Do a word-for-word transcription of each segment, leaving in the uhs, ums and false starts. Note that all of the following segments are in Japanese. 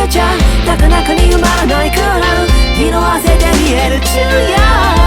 れちゃ高らかに埋まらないから色あせて見える昼夜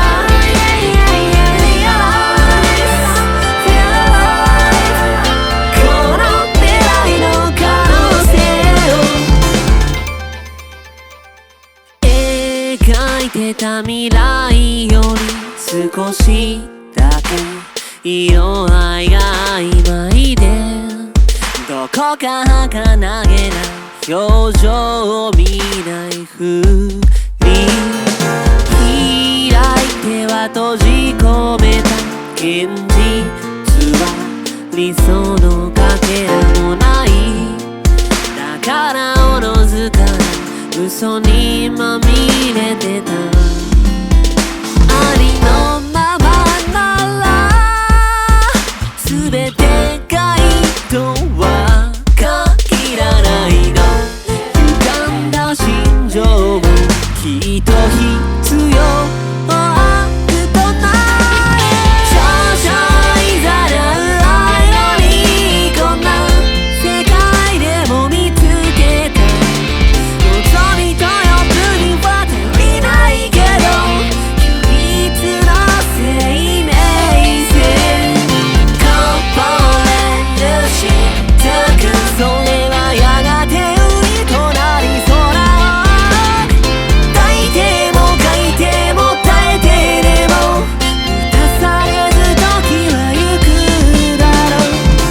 描いてた未来より少しだけ色合いが曖昧でどこか儚げな表情を見ないふり開いては閉じ込めた現実は理想のかけらもないだからおのずから嘘にまみれてたありのままなら全てがいいとは限らないの歪んだ心情もきっと必要あるとない少々いざる愛のにこんな世界でも見つけた望みと欲には足りないけど唯一の生命線こぼれるしたくそれはやがて海となり空を抱いても描いても耐えてでも満たされず時は行くだろ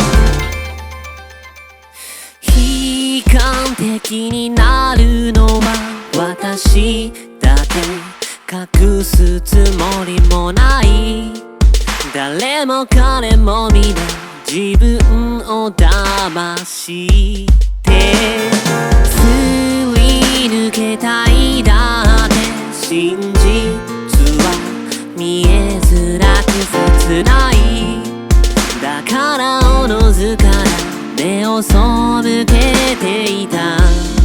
う悲観的になるのは私だけ隠すつもりもない誰も彼も皆自分を騙してすり抜けたいだって真実は見えづらく切ないだからおのずから目を背けていた